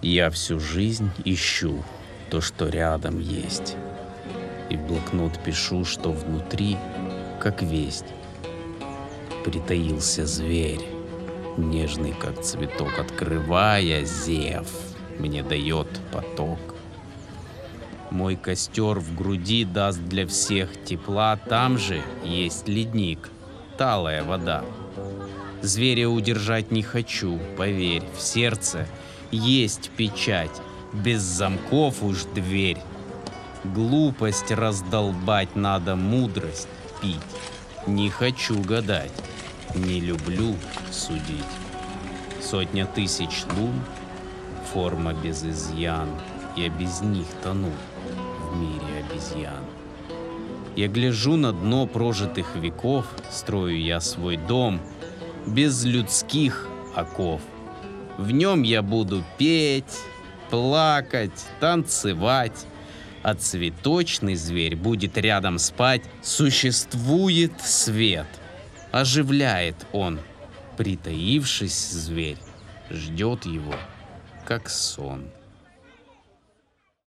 Я всю жизнь ищу то, что рядом есть. И в блокнот пишу, что внутри, как весть, притаился зверь, нежный, как цветок, открывая зев, мне дает поток. Мой костер в груди даст для всех тепла, там же есть ледник, талая вода. Зверя удержать не хочу, поверь, в сердце есть печать, без замков уж дверь. Глупость раздолбать надо, мудрость пить. Не хочу гадать, не люблю судить. Сотня тысяч лун, форма без изъян, я без них тону в мире обезьян. Я гляжу на дно прожитых веков, строю я свой дом без людских оков. В нем я буду петь, плакать, танцевать, а цветочный зверь будет рядом спать. Существует свет, оживляет он. Притаившись зверь ждет его, как сон.